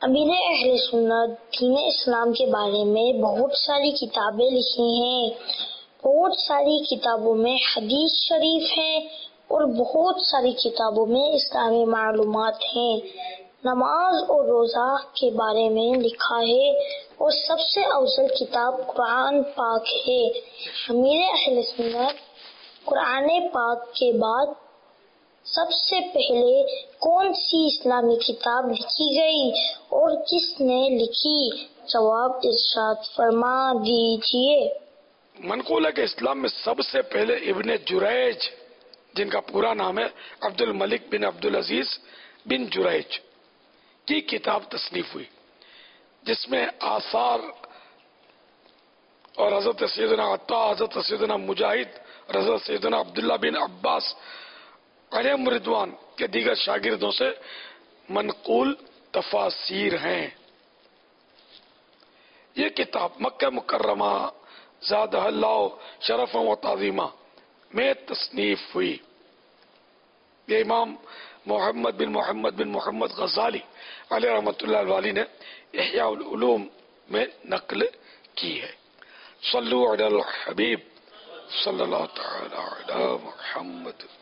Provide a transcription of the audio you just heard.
امیر اہل سنت دین اسلام کے بارے میں بہت ساری کتابیں لکھی ہیں. بہت ساری کتابوں میں حدیث شریف ہیں اور بہت ساری کتابوں میں اسلامی معلومات ہیں. نماز اور روزہ کے بارے میں لکھا ہے اور سب سے افضل کتاب قرآن پاک ہے. امیر اہل سنت قرآن پاک کے بعد سب سے پہلے کون سی اسلامی کتاب لکھی گئی اور کس نے لکھی؟ جواب ارشاد فرما دیجیے. منقول ہے کہ اسلام میں سب سے پہلے ابن جریج، جن کا پورا نام ہے عبد الملک بن عبد العزیز بن جریج، کی کتاب تصنیف ہوئی، جس میں آثار اور حضرت سیدنا عطا، حضرت سیدنا مجاہد اور حضرت سیدنا عبداللہ بن عباس علیہم رضوان کے دیگر شاگردوں سے منقول تفاسیر ہیں. یہ کتاب مکہ مکرمہ زادہ اللہ شرفا و تعظیما میں تصنیف ہوئی. یہ امام محمد بن محمد غزالی علیہ رحمۃ اللہ الوالی نے احیاء العلوم میں نقل کی ہے. صلو علی الحبیب صلی اللہ تعالی علی محمد.